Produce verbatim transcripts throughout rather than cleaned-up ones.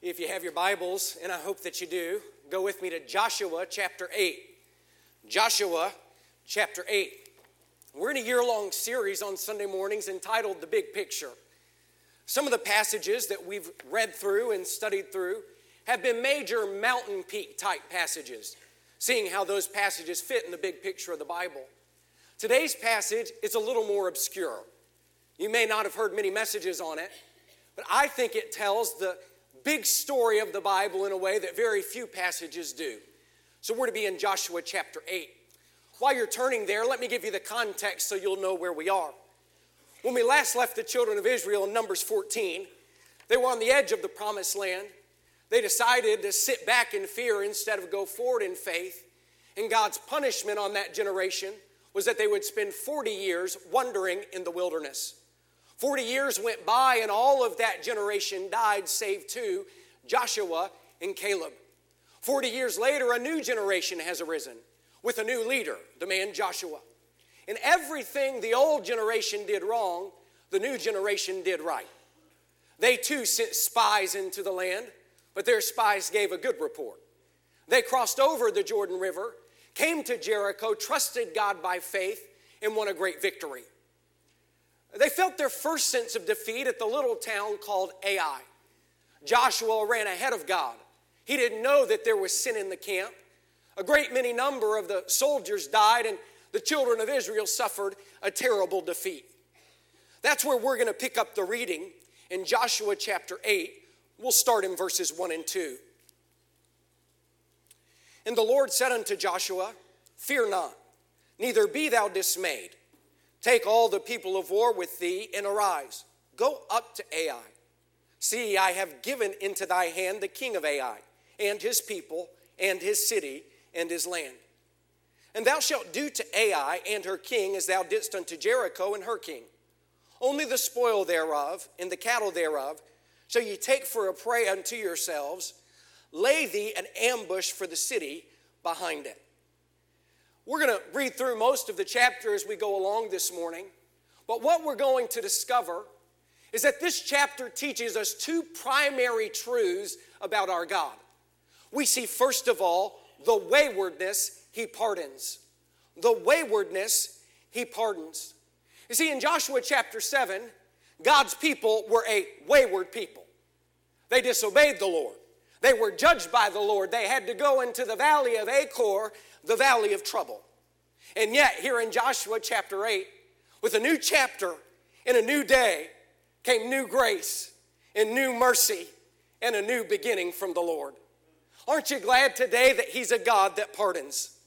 If you have your Bibles, and I hope that you do, go with me to Joshua chapter eight. Joshua chapter eight. We're in a year-long series on Sunday mornings entitled The Big Picture. Some of the passages that we've read through and studied through have been major mountain peak type passages, seeing how those passages fit in the big picture of the Bible. Today's passage is a little more obscure. You may not have heard many messages on it, but I think it tells the big story of the Bible in a way that very few passages do. So we're to be in Joshua chapter eight. While you're turning there, let me give you the context so you'll know where we are. When we last left the children of Israel in Numbers fourteen, they were on the edge of the promised land. They decided to sit back in fear instead of go forward in faith. And God's punishment on that generation was that they would spend forty years wandering in the wilderness. forty years went by and all of that generation died save two, Joshua and Caleb. forty years later, a new generation has arisen with a new leader, the man Joshua. And everything the old generation did wrong, the new generation did right. They too sent spies into the land, but their spies gave a good report. They crossed over the Jordan River, came to Jericho, trusted God by faith, and won a great victory. They felt their first sense of defeat at the little town called Ai. Joshua ran ahead of God. He didn't know that there was sin in the camp. A great many number of the soldiers died, and the children of Israel suffered a terrible defeat. That's where we're going to pick up the reading in Joshua chapter eight. We'll start in verses one and two. And the Lord said unto Joshua, Fear not, neither be thou dismayed. Take all the people of war with thee, and arise. Go up to Ai. See, I have given into thy hand the king of Ai, and his people, and his city, and his land. And thou shalt do to Ai and her king as thou didst unto Jericho and her king. Only the spoil thereof, and the cattle thereof, shall ye take for a prey unto yourselves. Lay thee an ambush for the city behind it. We're going to read through most of the chapter as we go along this morning. But what we're going to discover is that this chapter teaches us two primary truths about our God. We see, first of all, the waywardness he pardons. The waywardness he pardons. You see, in Joshua chapter seven, God's people were a wayward people. They disobeyed the Lord. They were judged by the Lord. They had to go into the valley of Achor, the valley of trouble. And yet, here in Joshua chapter eight, with a new chapter and a new day, came new grace and new mercy and a new beginning from the Lord. Aren't you glad today that he's a God that pardons?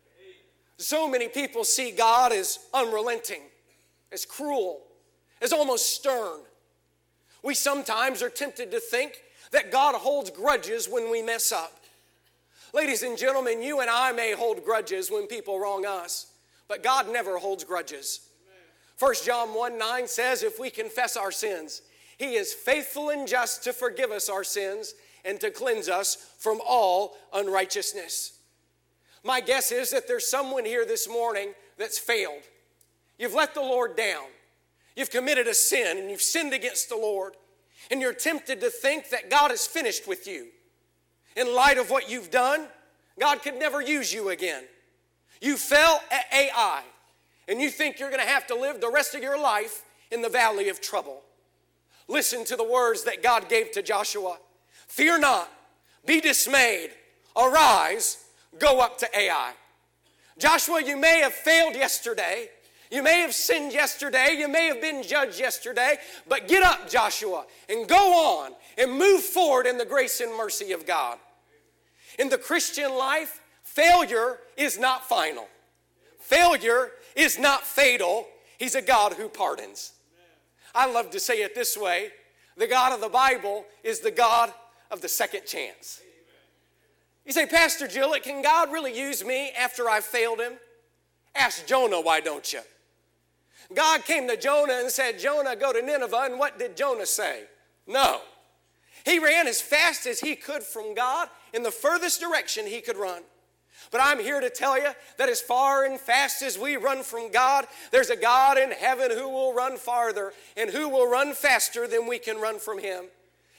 So many people see God as unrelenting, as cruel, as almost stern. We sometimes are tempted to think that God holds grudges when we mess up. Ladies and gentlemen, you and I may hold grudges when people wrong us, but God never holds grudges. First John one nine says, if we confess our sins, he is faithful and just to forgive us our sins and to cleanse us from all unrighteousness. My guess is that there's someone here this morning that's failed. You've let the Lord down. You've committed a sin and you've sinned against the Lord. And you're tempted to think that God is finished with you. In light of what you've done, God could never use you again. You fell at Ai, and you think you're going to have to live the rest of your life in the valley of trouble. Listen to the words that God gave to Joshua. Fear not, be dismayed, arise, go up to Ai. Joshua, you may have failed yesterday. You may have sinned yesterday. You may have been judged yesterday. But get up, Joshua, and go on and move forward in the grace and mercy of God. In the Christian life, failure is not final. Failure is not fatal. He's a God who pardons. I love to say it this way. The God of the Bible is the God of the second chance. You say, Pastor Gillett, can God really use me after I've failed him? Ask Jonah, why don't you? God came to Jonah and said, Jonah, go to Nineveh. And what did Jonah say? No. He ran as fast as he could from God in the furthest direction he could run. But I'm here to tell you that as far and fast as we run from God, there's a God in heaven who will run farther and who will run faster than we can run from him.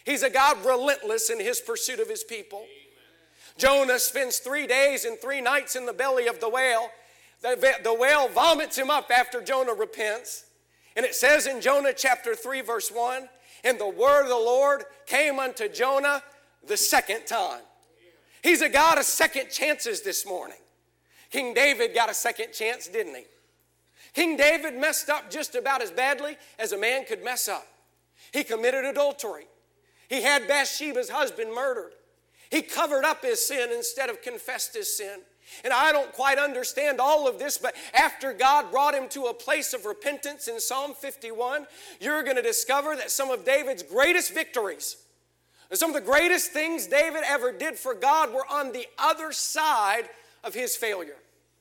He's a God relentless in his pursuit of his people. Jonah spends three days and three nights in the belly of the whale. The, the whale vomits him up after Jonah repents. And it says in Jonah chapter three verse one, and the word of the Lord came unto Jonah the second time. He's a God of second chances this morning. King David got a second chance, didn't he? King David messed up just about as badly as a man could mess up. He committed adultery. He had Bathsheba's husband murdered. He covered up his sin instead of confessed his sin. And I don't quite understand all of this, but after God brought him to a place of repentance in Psalm fifty-one, you're going to discover that some of David's greatest victories, and some of the greatest things David ever did for God, were on the other side of his failure.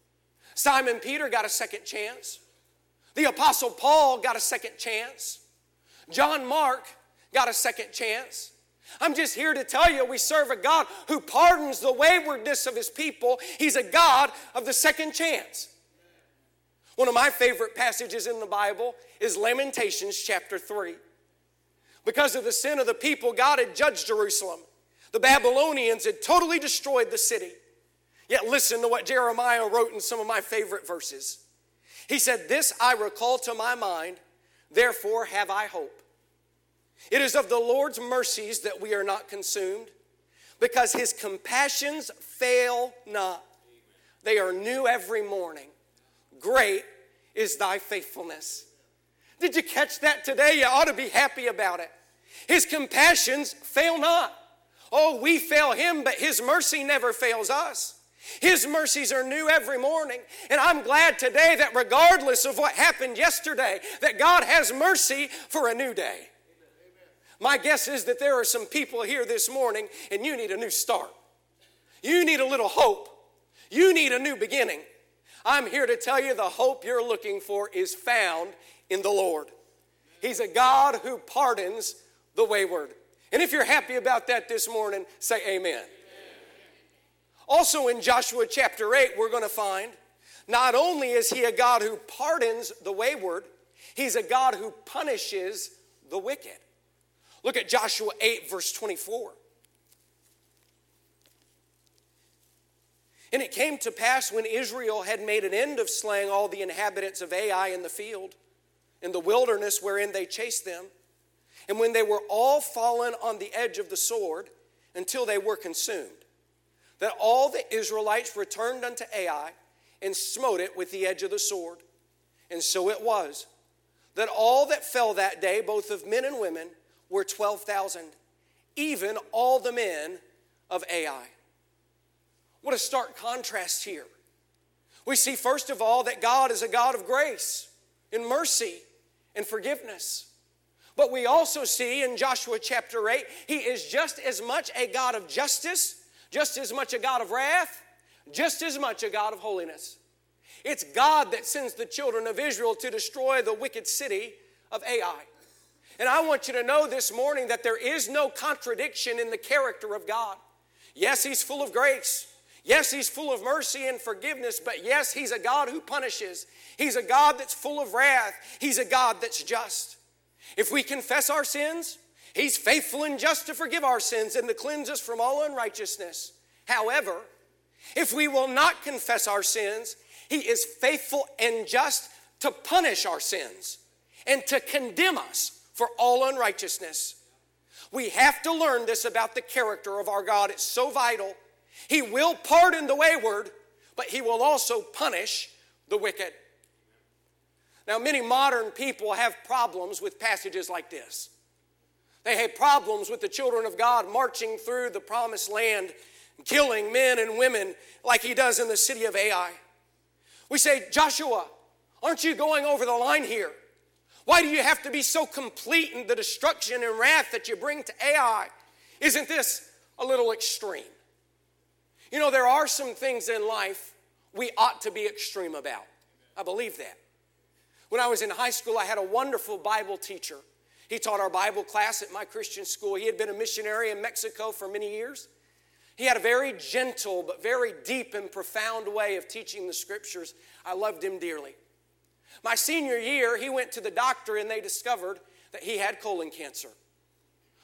Simon Peter got a second chance. The Apostle Paul got a second chance. John Mark got a second chance. I'm just here to tell you we serve a God who pardons the waywardness of his people. He's a God of the second chance. One of my favorite passages in the Bible is Lamentations chapter three. Because of the sin of the people, God had judged Jerusalem. The Babylonians had totally destroyed the city. Yet listen to what Jeremiah wrote in some of my favorite verses. He said, "This I recall to my mind, therefore have I hope. It is of the Lord's mercies that we are not consumed, because his compassions fail not. They are new every morning. Great is thy faithfulness." Did you catch that today? You ought to be happy about it. His compassions fail not. Oh, we fail him, but his mercy never fails us. His mercies are new every morning. And I'm glad today that regardless of what happened yesterday, that God has mercy for a new day. My guess is that there are some people here this morning and you need a new start. You need a little hope. You need a new beginning. I'm here to tell you the hope you're looking for is found in the Lord. He's a God who pardons the wayward. And if you're happy about that this morning, say amen. Amen. Also in Joshua chapter eight, we're going to find not only is he a God who pardons the wayward, he's a God who punishes the wicked. Look at Joshua eight, verse twenty-four. "And it came to pass when Israel had made an end of slaying all the inhabitants of Ai in the field, in the wilderness wherein they chased them, and when they were all fallen on the edge of the sword until they were consumed, that all the Israelites returned unto Ai and smote it with the edge of the sword. And so it was, that all that fell that day, both of men and women, were twelve thousand, even all the men of Ai." What a stark contrast here. We see first of all that God is a God of grace and mercy and forgiveness. But we also see in Joshua chapter eight, he is just as much a God of justice, just as much a God of wrath, just as much a God of holiness. It's God that sends the children of Israel to destroy the wicked city of Ai. And I want you to know this morning that there is no contradiction in the character of God. Yes, he's full of grace. Yes, he's full of mercy and forgiveness. But yes, he's a God who punishes. He's a God that's full of wrath. He's a God that's just. If we confess our sins, he's faithful and just to forgive our sins and to cleanse us from all unrighteousness. However, if we will not confess our sins, he is faithful and just to punish our sins and to condemn us for all unrighteousness. We have to learn this about the character of our God. It's so vital. He will pardon the wayward, but he will also punish the wicked. Now, many modern people have problems with passages like this. They have problems with the children of God marching through the promised land, killing men and women like he does in the city of Ai. We say, Joshua, aren't you going over the line here? Why do you have to be so complete in the destruction and wrath that you bring to Ai? Isn't this a little extreme? You know, there are some things in life we ought to be extreme about. I believe that. When I was in high school, I had a wonderful Bible teacher. He taught our Bible class at my Christian school. He had been a missionary in Mexico for many years. He had a very gentle but very deep and profound way of teaching the scriptures. I loved him dearly. My senior year, he went to the doctor and they discovered that he had colon cancer.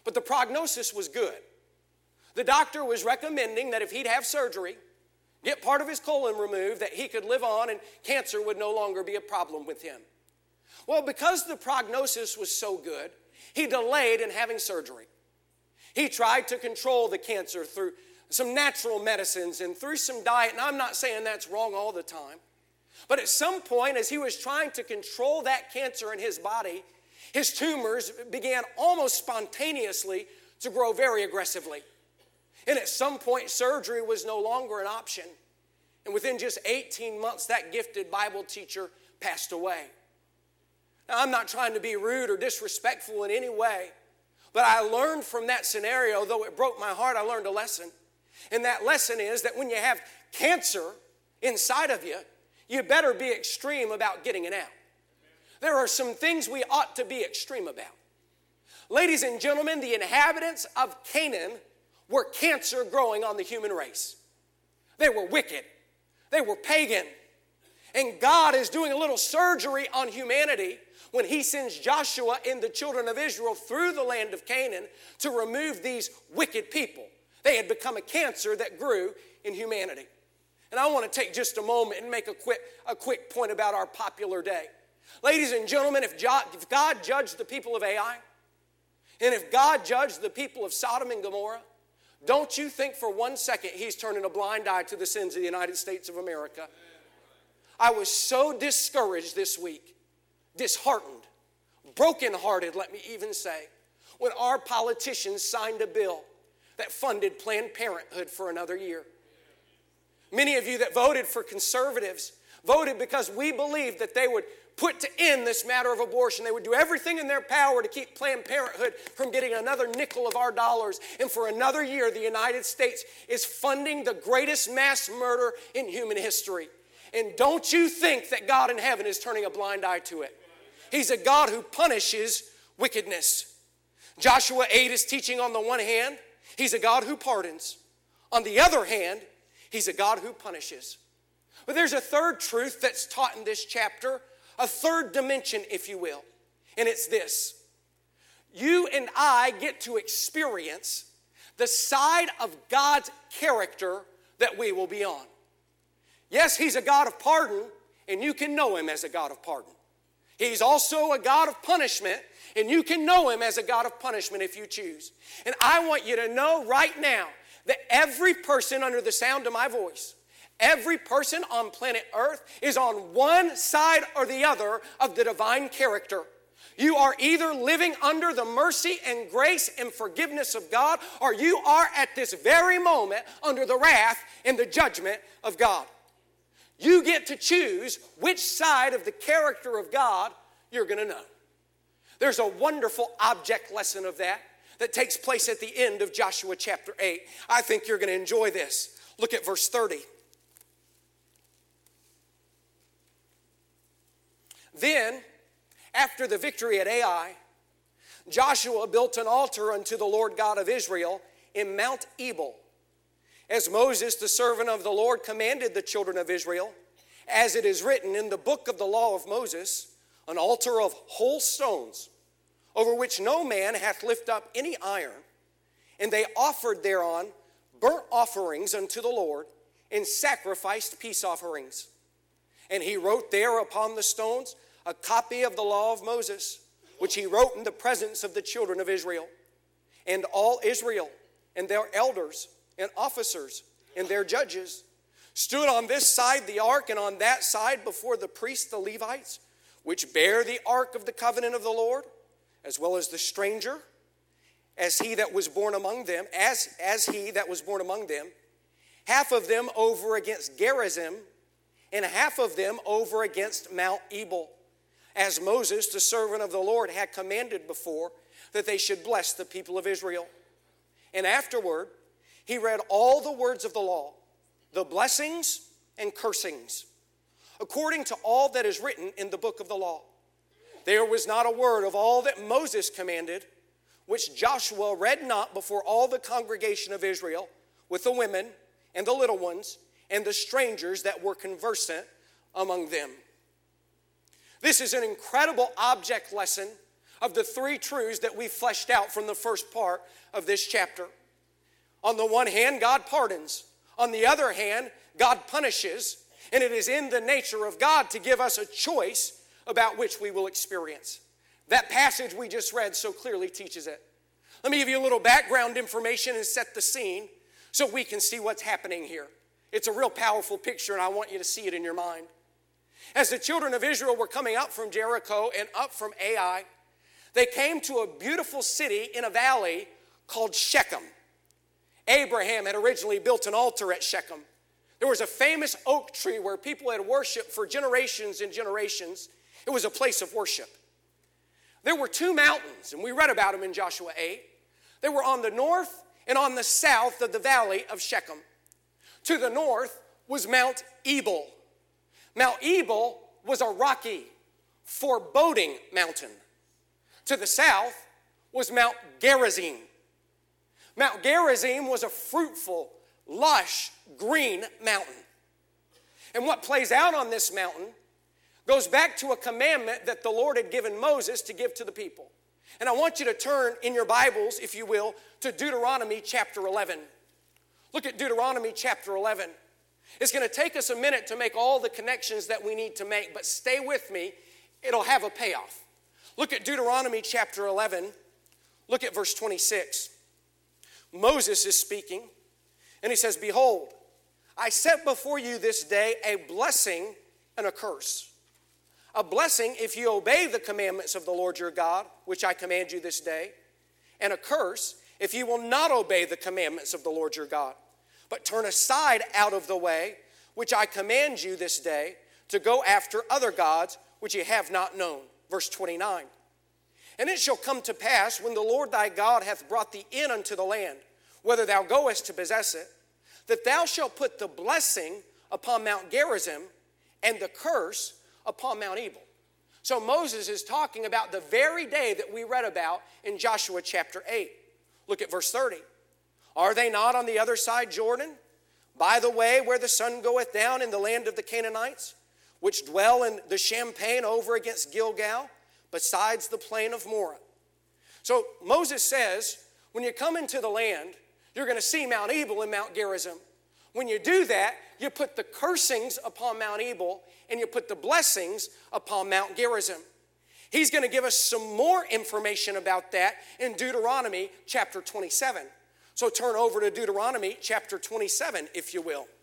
but the prognosis was good. The doctor was recommending that if he'd have surgery, get part of his colon removed, that he could live on and cancer would no longer be a problem with him. Well, because the prognosis was so good, he delayed in having surgery. He tried to control the cancer through some natural medicines and through some diet, and I'm not saying that's wrong all the time. But at some point, as he was trying to control that cancer in his body, his tumors began almost spontaneously to grow very aggressively. And at some point, surgery was no longer an option. And within just eighteen months, that gifted Bible teacher passed away. Now, I'm not trying to be rude or disrespectful in any way, but I learned from that scenario, though it broke my heart, I learned a lesson. And that lesson is that when you have cancer inside of you, you better be extreme about getting it out. There are some things we ought to be extreme about. Ladies and gentlemen, the inhabitants of Canaan were cancer growing on the human race. They were wicked. They were pagan. And God is doing a little surgery on humanity when he sends Joshua and the children of Israel through the land of Canaan to remove these wicked people. They had become a cancer that grew in humanity. And I want to take just a moment and make a quick, a quick point about our popular day. Ladies and gentlemen, if God judged the people of Ai, and if God judged the people of Sodom and Gomorrah, don't you think for one second he's turning a blind eye to the sins of the United States of America. I was so discouraged this week, disheartened, brokenhearted, let me even say, when our politicians signed a bill that funded Planned Parenthood for another year. Many of you that voted for conservatives voted because we believed that they would put to end this matter of abortion. They would do everything in their power to keep Planned Parenthood from getting another nickel of our dollars. And for another year, the United States is funding the greatest mass murder in human history. And don't you think that God in heaven is turning a blind eye to it? He's a God who punishes wickedness. Joshua eight is teaching on the one hand, he's a God who pardons. On the other hand, he's a God who punishes. But there's a third truth that's taught in this chapter, a third dimension, if you will. And it's this. You and I get to experience the side of God's character that we will be on. Yes, he's a God of pardon, and you can know him as a God of pardon. He's also a God of punishment, and you can know him as a God of punishment if you choose. And I want you to know right now that every person under the sound of my voice, every person on planet Earth is on one side or the other of the divine character. You are either living under the mercy and grace and forgiveness of God, or you are at this very moment under the wrath and the judgment of God. You get to choose which side of the character of God you're going to know. There's a wonderful object lesson of that that takes place at the end of Joshua chapter eight. I think you're going to enjoy this. Look at verse thirty. Then, after the victory at Ai, Joshua built an altar unto the Lord God of Israel in Mount Ebal, as Moses, the servant of the Lord, commanded the children of Israel, as it is written in the book of the law of Moses, an altar of whole stones, over which no man hath lifted up any iron. And they offered thereon burnt offerings unto the Lord, and sacrificed peace offerings. And he wrote there upon the stones a copy of the law of Moses, which he wrote in the presence of the children of Israel. And all Israel and their elders and officers and their judges stood on this side the ark, and on that side before the priests the Levites, which bear the ark of the covenant of the Lord, as well as the stranger, as he that was born among them, as, as he that was born among them, half of them over against Gerizim, and half of them over against Mount Ebal, as Moses, the servant of the Lord, had commanded before, that they should bless the people of Israel. And afterward, he read all the words of the law, the blessings and cursings, according to all that is written in the book of the law. There was not a word of all that Moses commanded, which Joshua read not before all the congregation of Israel, with the women and the little ones and the strangers that were conversant among them. This is an incredible object lesson of the three truths that we fleshed out from the first part of this chapter. On the one hand, God pardons. On the other hand, God punishes. And it is in the nature of God to give us a choice about which we will experience. That passage we just read so clearly teaches it. Let me give you a little background information and set the scene so we can see what's happening here. It's a real powerful picture, and I want you to see it in your mind. As the children of Israel were coming up from Jericho and up from Ai, they came to a beautiful city in a valley called Shechem. Abraham had originally built an altar at Shechem. There was a famous oak tree where people had worshiped for generations and generations. It was a place of worship. There were two mountains, and we read about them in Joshua eight. They were on the north and on the south of the valley of Shechem. To the north was Mount Ebal. Mount Ebal was a rocky, foreboding mountain. To the south was Mount Gerizim. Mount Gerizim was a fruitful, lush, green mountain. And what plays out on this mountain goes back to a commandment that the Lord had given Moses to give to the people. And I want you to turn in your Bibles, if you will, to Deuteronomy chapter eleven. Look at Deuteronomy chapter eleven. It's going to take us a minute to make all the connections that we need to make, but stay with me. It'll have a payoff. Look at Deuteronomy chapter eleven. Look at verse twenty-six. Moses is speaking, and he says, "Behold, I set before you this day a blessing and a curse. A blessing if you obey the commandments of the Lord your God, which I command you this day, and a curse if you will not obey the commandments of the Lord your God, but turn aside out of the way, which I command you this day, to go after other gods which ye have not known." Verse twenty-nine. "And it shall come to pass, when the Lord thy God hath brought thee in unto the land, whether thou goest to possess it, that thou shalt put the blessing upon Mount Gerizim and the curse upon Mount Ebal." So Moses is talking about the very day that we read about in Joshua chapter eight. Look at verse thirty. "Are they not on the other side Jordan, by the way where the sun goeth down in the land of the Canaanites, which dwell in the champaign over against Gilgal, besides the plain of Moreh?" So Moses says, when you come into the land, you're going to see Mount Ebal and Mount Gerizim. When you do that, you put the cursings upon Mount Ebal and you put the blessings upon Mount Gerizim. He's going to give us some more information about that in Deuteronomy chapter twenty-seven. So turn over to Deuteronomy chapter twenty-seven, if you will.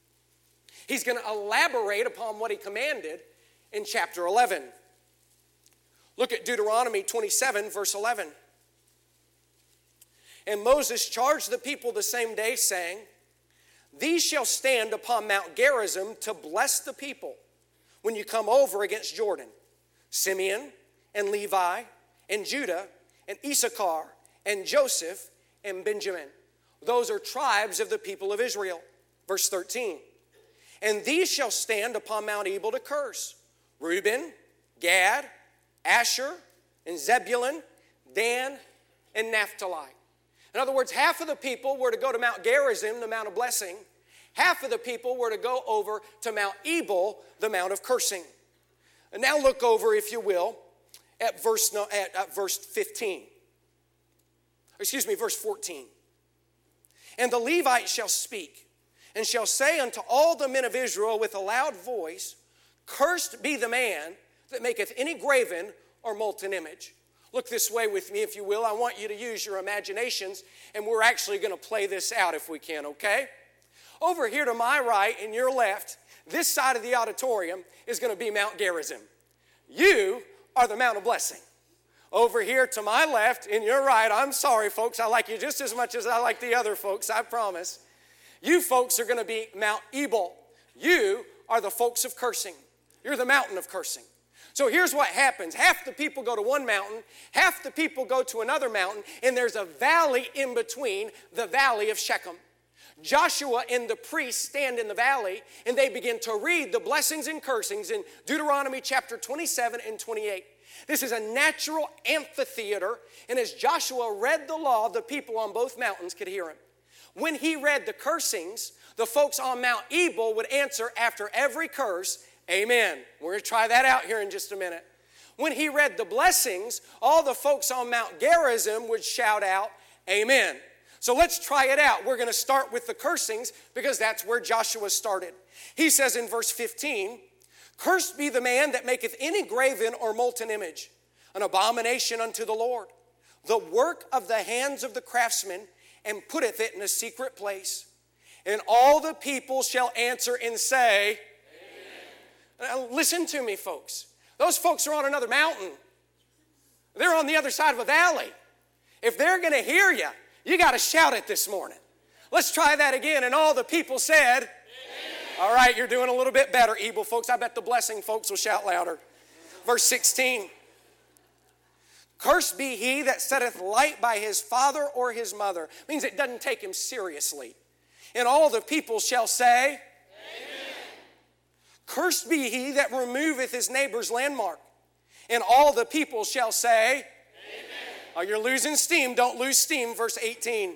He's going to elaborate upon what he commanded in chapter eleven. Look at Deuteronomy twenty-seven, verse eleven. "And Moses charged the people the same day, saying, These shall stand upon Mount Gerizim to bless the people when you come over against Jordan. Simeon and Levi and Judah and Issachar and Joseph and Benjamin." Those are tribes of the people of Israel. Verse thirteen. "And these shall stand upon Mount Ebal to curse. Reuben, Gad, Asher, and Zebulun, Dan, and Naphtali." In other words, half of the people were to go to Mount Gerizim, the Mount of Blessing. Half of the people were to go over to Mount Ebal, the Mount of Cursing. And now look over, if you will, at verse, no, at, at verse fifteen. Excuse me, verse fourteen. "And the Levites shall speak, and shall say unto all the men of Israel with a loud voice, Cursed be the man that maketh any graven or molten image." Look this way with me, if you will. I want you to use your imaginations, and we're actually going to play this out if we can, okay? Over here to my right and your left, this side of the auditorium is going to be Mount Gerizim. You are the Mount of Blessing. Over here to my left and your right, I'm sorry, folks, I like you just as much as I like the other folks, I promise. You folks are going to be Mount Ebal. You are the folks of cursing. You're the mountain of cursing. So here's what happens. Half the people go to one mountain, half the people go to another mountain, and there's a valley in between, the valley of Shechem. Joshua and the priests stand in the valley, and they begin to read the blessings and cursings in Deuteronomy chapter twenty-seven and twenty-eight. This is a natural amphitheater, and as Joshua read the law, the people on both mountains could hear him. When he read the cursings, the folks on Mount Ebal would answer after every curse, "Amen." We're going to try that out here in just a minute. when he read the blessings, all the folks on Mount Gerizim would shout out, amen. So let's try it out. We're going to start with the cursings because that's where Joshua started. He says in verse fifteen, cursed be the man that maketh any graven or molten image, an abomination unto the Lord, the work of the hands of the craftsman, and putteth it in a secret place. And all the people shall answer and say, amen. Now, listen to me, folks. Those folks are on another mountain. They're on the other side of a valley. If they're going to hear you, you got to shout it this morning. Let's try that again. And all the people said, amen. All right, you're doing a little bit better, Ebel folks. I bet the blessing folks will shout louder. Verse sixteen. Cursed be he that setteth light by his father or his mother. Means it doesn't take him seriously. And all the people shall say, amen. Cursed be he that removeth his neighbor's landmark. And all the people shall say, amen. Oh, you're losing steam. Don't lose steam. Verse eighteen.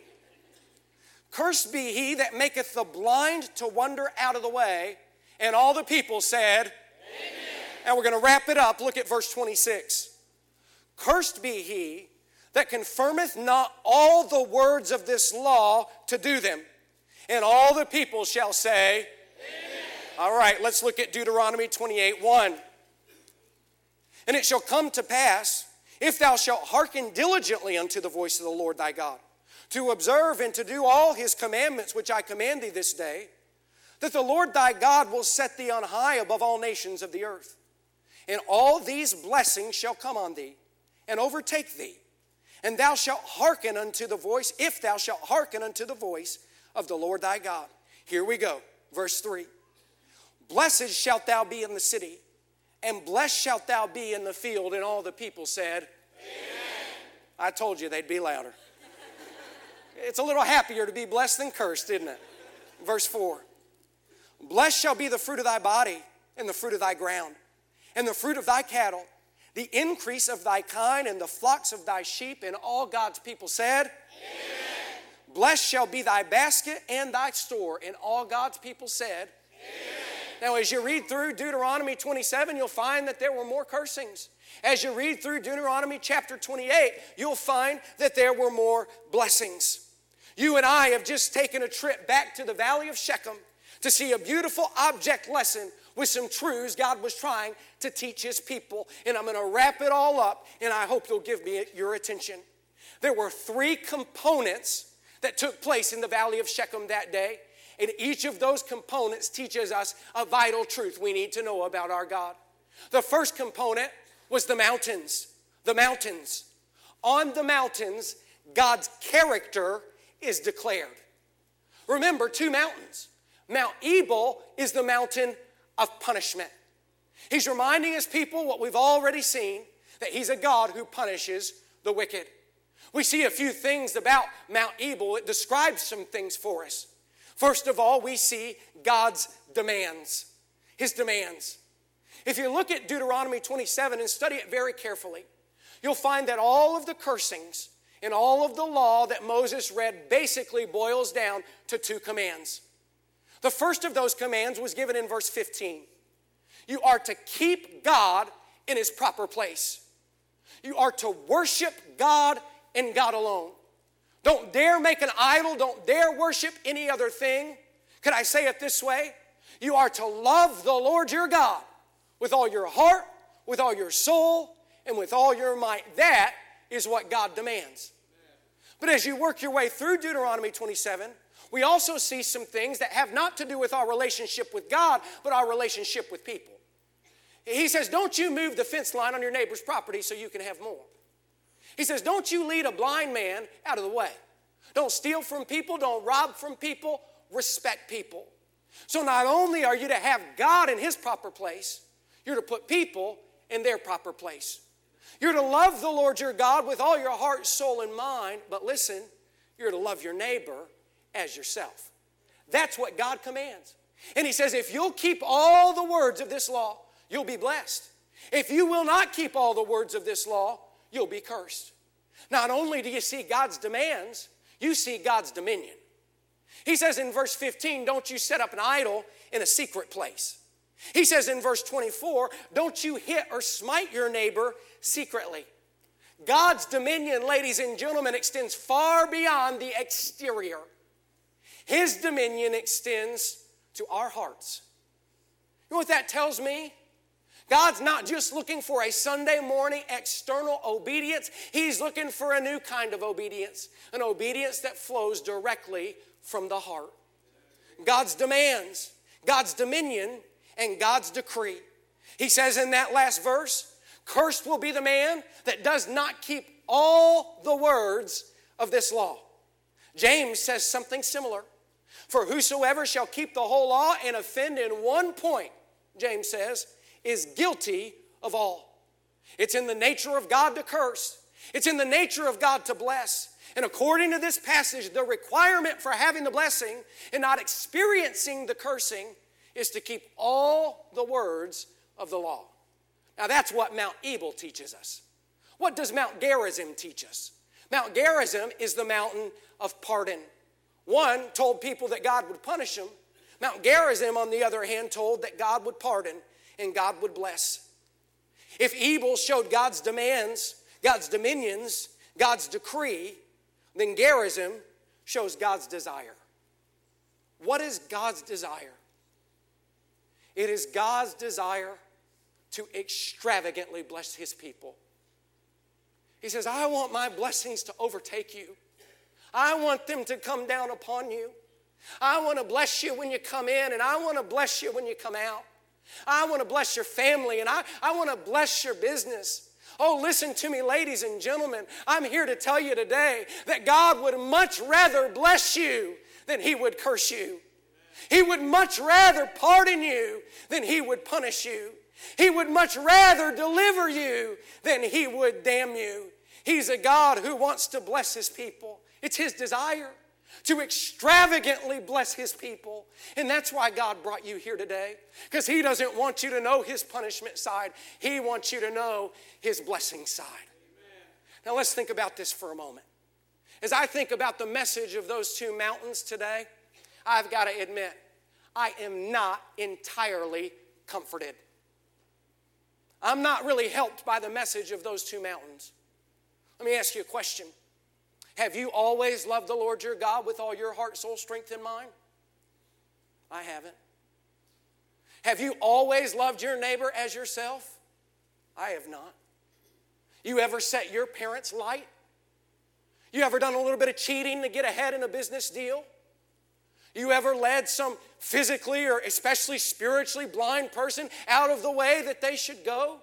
Cursed be he that maketh the blind to wander out of the way. And all the people said, amen. And we're going to wrap it up. Look at verse twenty-six. Cursed be he that confirmeth not all the words of this law to do them. And all the people shall say, amen. All right, let's look at Deuteronomy twenty-eight one. And it shall come to pass, if thou shalt hearken diligently unto the voice of the Lord thy God, to observe and to do all his commandments which I command thee this day, that the Lord thy God will set thee on high above all nations of the earth. And all these blessings shall come on thee, and overtake thee, and thou shalt hearken unto the voice, if thou shalt hearken unto the voice of the Lord thy God. Here we go, verse three. Blessed shalt thou be in the city, and blessed shalt thou be in the field. And all the people said, amen. I told you they'd be louder. It's a little happier to be blessed than cursed, isn't it? Verse four. Blessed shall be the fruit of thy body, and the fruit of thy ground, and the fruit of thy cattle, the increase of thy kind, and the flocks of thy sheep. And all God's people said, amen. Blessed shall be thy basket and thy store. And all God's people said, amen. Now, as you read through Deuteronomy twenty-seven, you'll find that there were more cursings. As you read through Deuteronomy chapter twenty-eight, you'll find that there were more blessings. You and I have just taken a trip back to the Valley of Shechem to see a beautiful object lesson with some truths God was trying to teach his people. And I'm going to wrap it all up, and I hope you'll give me your attention. There were three components that took place in the Valley of Shechem that day, and each of those components teaches us a vital truth we need to know about our God. The first component was the mountains. The mountains. On the mountains, God's character is declared. Remember, two mountains. Mount Ebal is the mountain of punishment. He's reminding his people what we've already seen, that he's a God who punishes the wicked. We see a few things about Mount Ebal. It describes some things for us. First of all, we see God's demands, his demands. If you look at Deuteronomy twenty-seven and study it very carefully, you'll find that all of the cursings and all of the law that Moses read basically boils down to two commands. The first of those commands was given in verse fifteen. You are to keep God in his proper place. You are to worship God and God alone. Don't dare make an idol. Don't dare worship any other thing. Could I say it this way? You are to love the Lord your God with all your heart, with all your soul, and with all your might. That is what God demands. But as you work your way through Deuteronomy twenty-seven, we also see some things that have not to do with our relationship with God, but our relationship with people. He says, don't you move the fence line on your neighbor's property so you can have more. He says, don't you lead a blind man out of the way. Don't steal from people. Don't rob from people. Respect people. So not only are you to have God in his proper place, you're to put people in their proper place. You're to love the Lord your God with all your heart, soul, and mind. But listen, you're to love your neighbor as yourself. That's what God commands. And he says, if you'll keep all the words of this law, you'll be blessed. If you will not keep all the words of this law, you'll be cursed. Not only do you see God's demands, you see God's dominion. He says in verse fifteen, don't you set up an idol in a secret place. He says in verse twenty-four, don't you hit or smite your neighbor secretly. God's dominion, ladies and gentlemen, extends far beyond the exterior. His dominion extends to our hearts. You know what that tells me? God's not just looking for a Sunday morning external obedience. He's looking for a new kind of obedience, an obedience that flows directly from the heart. God's demands, God's dominion, and God's decree. He says in that last verse, cursed will be the man that does not keep all the words of this law. James says something similar. For whosoever shall keep the whole law and offend in one point, James says, is guilty of all. It's in the nature of God to curse. It's in the nature of God to bless. And according to this passage, the requirement for having the blessing and not experiencing the cursing is to keep all the words of the law. Now that's what Mount Ebal teaches us. What does Mount Gerizim teach us? Mount Gerizim is the mountain of pardon. One told people that God would punish them. Mount Gerizim, on the other hand, told that God would pardon and God would bless. If Ebal showed God's demands, God's dominions, God's decree, then Gerizim shows God's desire. What is God's desire? It is God's desire to extravagantly bless his people. He says, I want my blessings to overtake you. I want them to come down upon you. I want to bless you when you come in, and I want to bless you when you come out. I want to bless your family, and I, I want to bless your business. Oh, listen to me, ladies and gentlemen. I'm here to tell you today that God would much rather bless you than he would curse you. He would much rather pardon you than he would punish you. He would much rather deliver you than he would damn you. He's a God who wants to bless his people. It's his desire to extravagantly bless his people. And that's why God brought you here today. Because he doesn't want you to know his punishment side. He wants you to know his blessing side. Amen. Now let's think about this for a moment. As I think about the message of those two mountains today, I've got to admit, I am not entirely comforted. I'm not really helped by the message of those two mountains. Let me ask you a question. Have you always loved the Lord your God with all your heart, soul, strength, and mind? I haven't. Have you always loved your neighbor as yourself? I have not. You ever set your parents light? You ever done a little bit of cheating to get ahead in a business deal? You ever led some physically or especially spiritually blind person out of the way that they should go?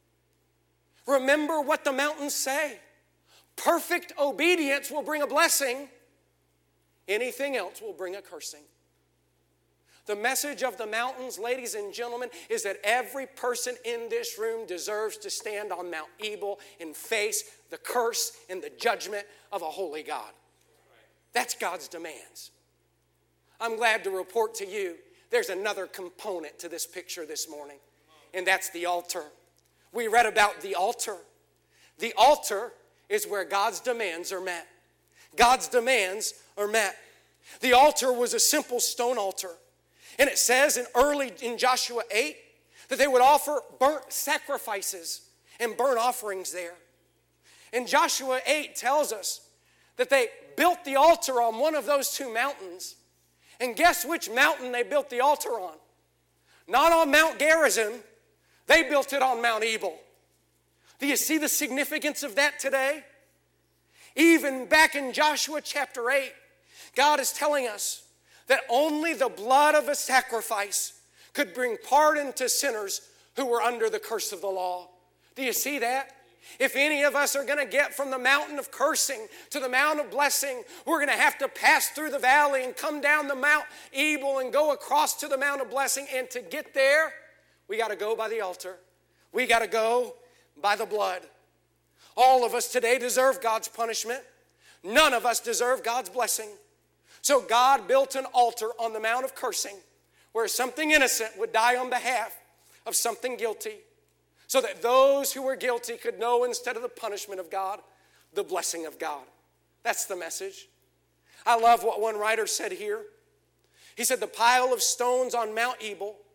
Remember what the mountains say. Perfect obedience will bring a blessing. Anything else will bring a cursing. The message of the mountains, ladies and gentlemen, is that every person in this room deserves to stand on Mount Ebal and face the curse and the judgment of a holy God. That's God's demands. I'm glad to report to you there's another component to this picture this morning, and that's the altar. We read about the altar. The altar is where God's demands are met. God's demands are met. The altar was a simple stone altar. And it says in early in Joshua eight that they would offer burnt sacrifices and burnt offerings there. And Joshua eight tells us that they built the altar on one of those two mountains. And guess which mountain they built the altar on? Not on Mount Gerizim. They built it on Mount Ebal. Do you see the significance of that today? Even back in Joshua chapter eight, God is telling us that only the blood of a sacrifice could bring pardon to sinners who were under the curse of the law. Do you see that? If any of us are going to get from the mountain of cursing to the mountain of blessing, we're going to have to pass through the valley and come down the Mount Ebal and go across to the Mount of blessing. And to get there, we got to go by the altar. We got to go by the blood. All of us today deserve God's punishment. None of us deserve God's blessing. So God built an altar on the Mount of cursing where something innocent would die on behalf of something guilty, so that those who were guilty could know, instead of the punishment of God, the blessing of God. That's the message. I love what one writer said here. He said the pile of stones on Mount Ebal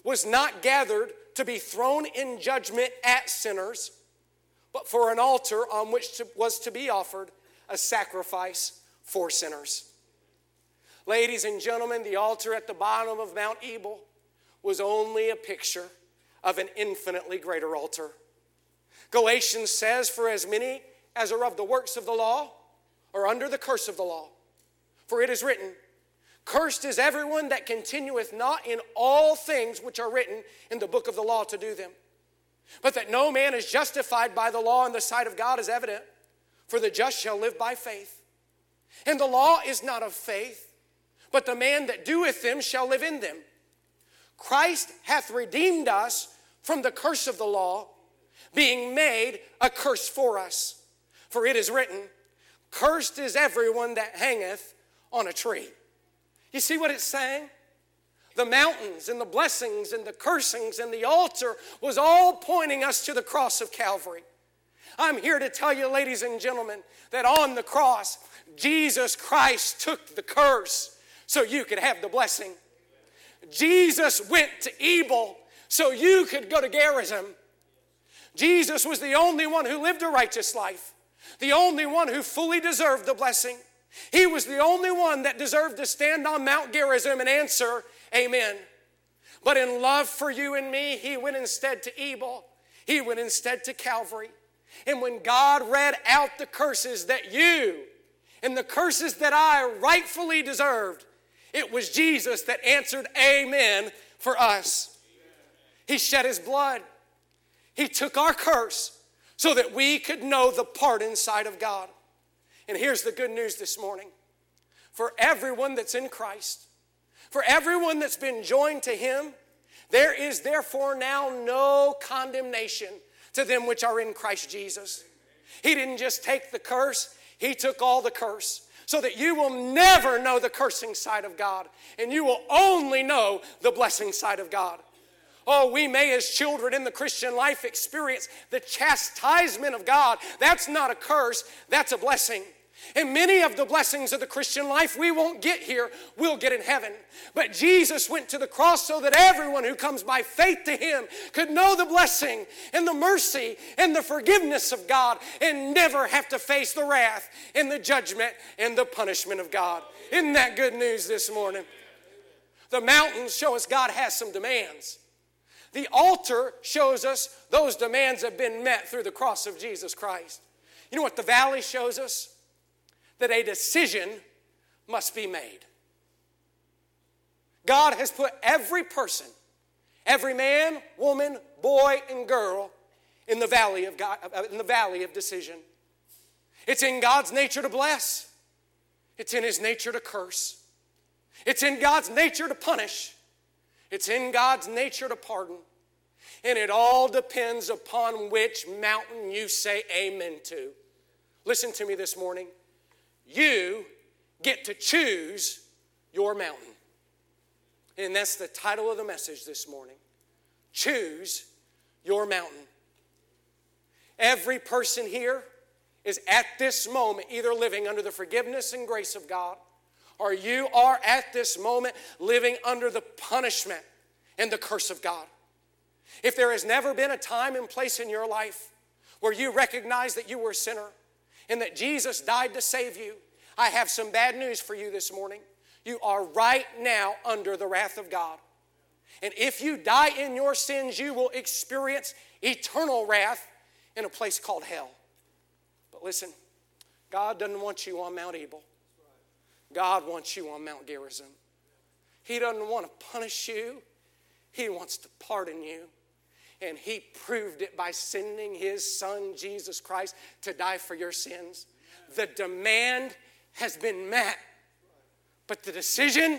was not gathered to be thrown in judgment at sinners, but for an altar on which to, was to be offered a sacrifice for sinners. Ladies and gentlemen, the altar at the bottom of Mount Ebal was only a picture of an infinitely greater altar. Galatians says, for as many as are of the works of the law are under the curse of the law. For it is written, cursed is everyone that continueth not in all things which are written in the book of the law to do them. But that no man is justified by the law in the sight of God is evident, for the just shall live by faith. And the law is not of faith, but the man that doeth them shall live in them. Christ hath redeemed us from the curse of the law, being made a curse for us. For it is written, cursed is everyone that hangeth on a tree. You see what it's saying? The mountains and the blessings and the cursings and the altar was all pointing us to the cross of Calvary. I'm here to tell you, ladies and gentlemen, that on the cross, Jesus Christ took the curse so you could have the blessing. Jesus went to Ebal so you could go to Gerizim. Jesus was the only one who lived a righteous life, the only one who fully deserved the blessing. He was the only one that deserved to stand on Mount Gerizim and answer, amen. But in love for you and me, he went instead to Ebal. He went instead to Calvary. And when God read out the curses that you and the curses that I rightfully deserved, it was Jesus that answered amen for us. He shed his blood. He took our curse so that we could know the pardon side of God. And here's the good news this morning. For everyone that's in Christ, for everyone that's been joined to him, there is therefore now no condemnation to them which are in Christ Jesus. He didn't just take the curse, he took all the curse, so that you will never know the cursing side of God, and you will only know the blessing side of God. Oh, we may as children in the Christian life experience the chastisement of God. That's not a curse, that's a blessing. And many of the blessings of the Christian life we won't get here, we'll get in heaven. But Jesus went to the cross so that everyone who comes by faith to him could know the blessing and the mercy and the forgiveness of God and never have to face the wrath and the judgment and the punishment of God. Isn't that good news this morning? The mountains show us God has some demands. The altar shows us those demands have been met through the cross of Jesus Christ. You know what the valley shows us? That a decision must be made. God has put every person, every man, woman, boy, and girl in the valley of God, in the valley of decision. It's in God's nature to bless. It's in his nature to curse. It's in God's nature to punish. It's in God's nature to pardon. And it all depends upon which mountain you say amen to. Listen to me this morning. You get to choose your mountain. And that's the title of the message this morning. Choose your mountain. Every person here is at this moment either living under the forgiveness and grace of God, or you are at this moment living under the punishment and the curse of God. If there has never been a time and place in your life where you recognize that you were a sinner and that Jesus died to save you, I have some bad news for you this morning. You are right now under the wrath of God. And if you die in your sins, you will experience eternal wrath in a place called hell. But listen, God doesn't want you on Mount Ebal. God wants you on Mount Gerizim. He doesn't want to punish you. He wants to pardon you. And he proved it by sending his son, Jesus Christ, to die for your sins. The demand has been met, but the decision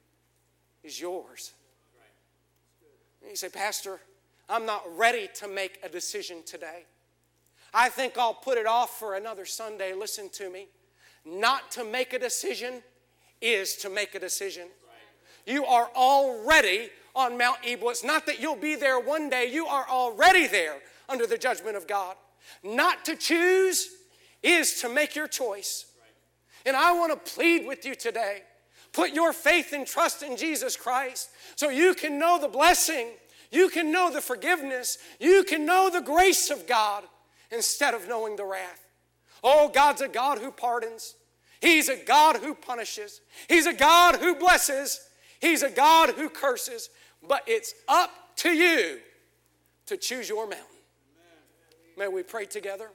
is yours. And you say, Pastor, I'm not ready to make a decision today. I think I'll put it off for another Sunday. Listen to me. Not to make a decision is to make a decision. You are already on Mount Ebal. It's not that you'll be there one day. You are already there under the judgment of God. Not to choose is to make your choice. And I want to plead with you today. Put your faith and trust in Jesus Christ so you can know the blessing, you can know the forgiveness, you can know the grace of God instead of knowing the wrath. Oh, God's a God who pardons. He's a God who punishes. He's a God who blesses. He's a God who curses. But it's up to you to choose your mountain. May we pray together.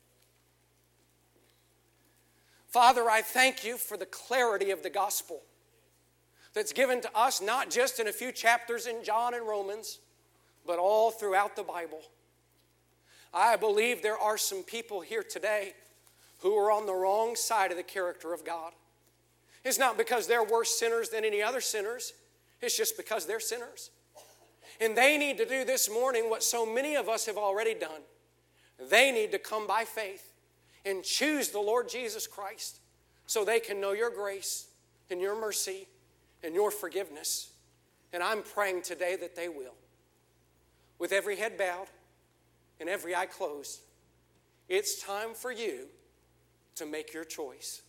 Father, I thank you for the clarity of the gospel that's given to us, not just in a few chapters in John and Romans, but all throughout the Bible. I believe there are some people here today who are on the wrong side of the character of God. It's not because they're worse sinners than any other sinners. It's just because they're sinners. And they need to do this morning what so many of us have already done. They need to come by faith and choose the Lord Jesus Christ so they can know your grace and your mercy and your forgiveness. And I'm praying today that they will. With every head bowed and every eye closed, it's time for you to make your choice.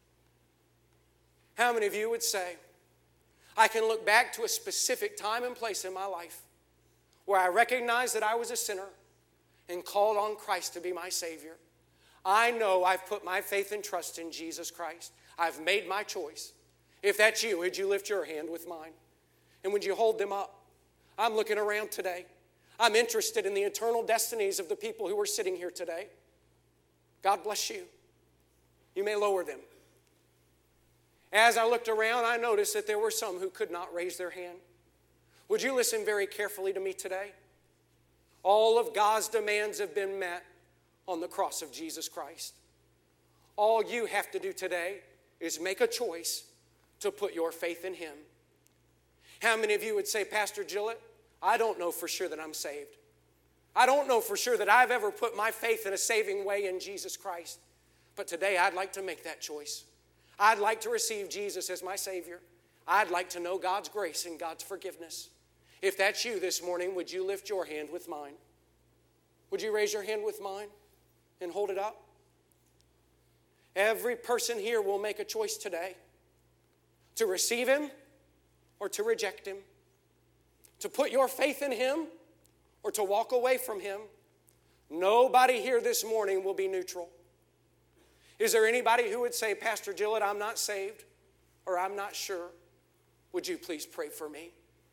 How many of you would say, I can look back to a specific time and place in my life where I recognized that I was a sinner and called on Christ to be my Savior? I know I've put my faith and trust in Jesus Christ. I've made my choice. If that's you, would you lift your hand with mine? And would you hold them up? I'm looking around today. I'm interested in the eternal destinies of the people who are sitting here today. God bless you. You may lower them. As I looked around, I noticed that there were some who could not raise their hand. Would you listen very carefully to me today? All of God's demands have been met on the cross of Jesus Christ. All you have to do today is make a choice to put your faith in Him. How many of you would say, Pastor Gillett, I don't know for sure that I'm saved. I don't know for sure that I've ever put my faith in a saving way in Jesus Christ. But today I'd like to make that choice. I'd like to receive Jesus as my Savior. I'd like to know God's grace and God's forgiveness. If that's you this morning, would you lift your hand with mine? Would you raise your hand with mine and hold it up? Every person here will make a choice today to receive Him or to reject Him, to put your faith in Him or to walk away from Him. Nobody here this morning will be neutral. Is there anybody who would say, Pastor Gillett, I'm not saved or I'm not sure? Would you please pray for me?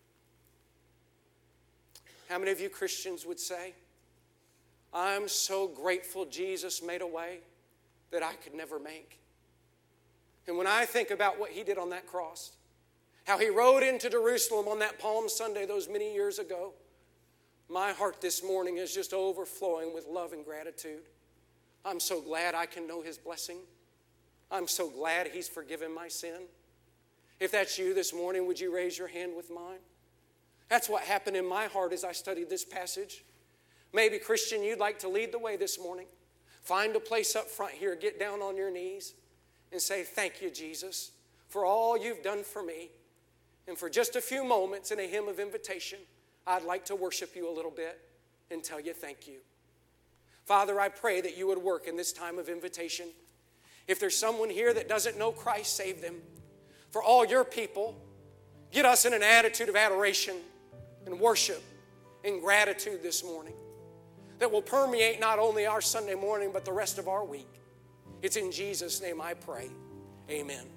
How many of you Christians would say, I'm so grateful Jesus made a way that I could never make? And when I think about what He did on that cross, how He rode into Jerusalem on that Palm Sunday those many years ago, my heart this morning is just overflowing with love and gratitude. I'm so glad I can know His blessing. I'm so glad He's forgiven my sin. If that's you this morning, would you raise your hand with mine? That's what happened in my heart as I studied this passage. Maybe, Christian, you'd like to lead the way this morning. Find a place up front here, get down on your knees and say, thank you, Jesus, for all you've done for me. And for just a few moments in a hymn of invitation, I'd like to worship you a little bit and tell you thank you. Father, I pray that you would work in this time of invitation. If there's someone here that doesn't know Christ, save them. For all your people, get us in an attitude of adoration and worship and gratitude this morning that will permeate not only our Sunday morning, but the rest of our week. It's in Jesus' name I pray. Amen.